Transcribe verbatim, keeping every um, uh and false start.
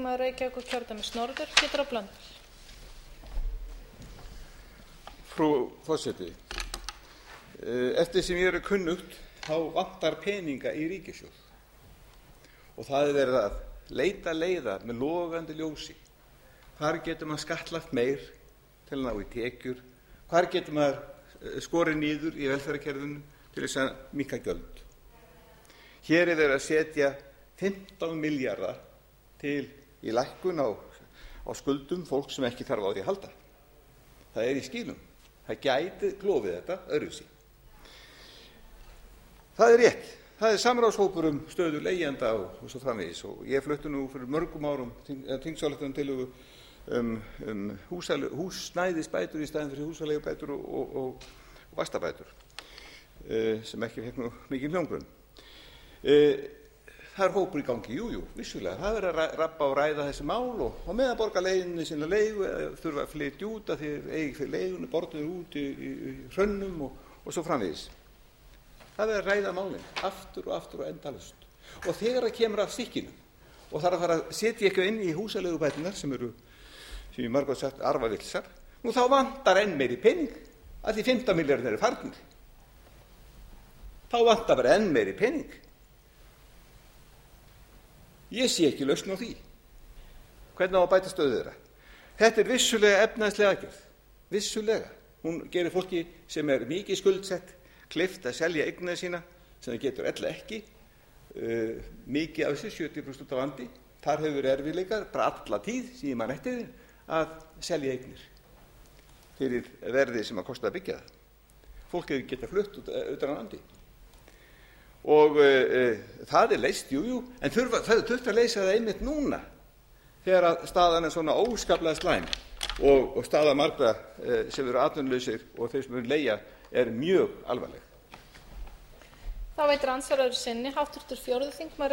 Reykjavíkurkjördæmis norður, Pétur H. Blöndal. Frú forseti, eftir sem ég er kunnugt þá vantar peninga í ríkissjóð og það er verið að leita leiða með logandi ljósi. Hvar getur maður skattlagt meir til að ná í tekjur? Hvar getur maður skorið niður í velferðarkerfinu til þess að minnka gjöld? Hér er verið að setja fimmtán milljarða til í lækkun á, á skuldum fólk sem ekki þarf á því að halda. Það er í skilum. Það gæti klofið þetta öðruvísi. Það er rétt. Það er samráðshópur um stöðu leigjenda og, og svo framvegis og ég flutti nú fyrir mörgum árum þingsályktunartillögu um, um húsnæðisbætur í staðinn fyrir húsaleigubætur og, og, og, og vaxtabætur uh, sem ekki fekk nú mikið hljómgrunn. Uh, það er hópur í gangi, jú, jú, vissulega. Það er að rabba og ræða þessi mál og, og meðan borga leiðinni sinna leigu eða þurfa að flytja út að því eigi fyrir leigunni, borðinu út í, í, í hrönnum og, og svo framvegis. Það er að ræða málin aftur og aftur og endalaust. Og þegar það kemur af stykkinu og þarf að fara að setja eitthvað inn í húsaleigubæturnar sem eru, sem ég margótt sagt, arfavilsar, nú þá vantar enn meiri pening að því fimmtán milljarðar eru farnir. Þá vantar bara enn meiri pening. Ég sé ekki lausn á því. Hvernig á að bæta stöðu þeirra? Þetta er vissulega efnahagsleg aðgerð. Vissulega. Hún gerir fólki sem er mikið skuldsett kleift að selja eignina sína sem það getur ella ekki. Uh, mikið af þessu, sjötíu prósent af vandi. Þar hefur erfiðleikar, bara alla tíð, sem ég man eftir þið, að selja eignir fyrir verðið sem að kosta að byggja það. Fólk hefur getað flutt út, utan á landi. Og uh, það er leyst, jú, jú, en þurfa, það þurft að leysa það einmitt núna þegar að staðan er svona óskaplega slæm og, og staða margra uh, sem eru atvinnulausir og þeir sem eru leigja er mjög alvarleg. Þá veitir andsvarari sinni háttvirtur fjórði þingmaður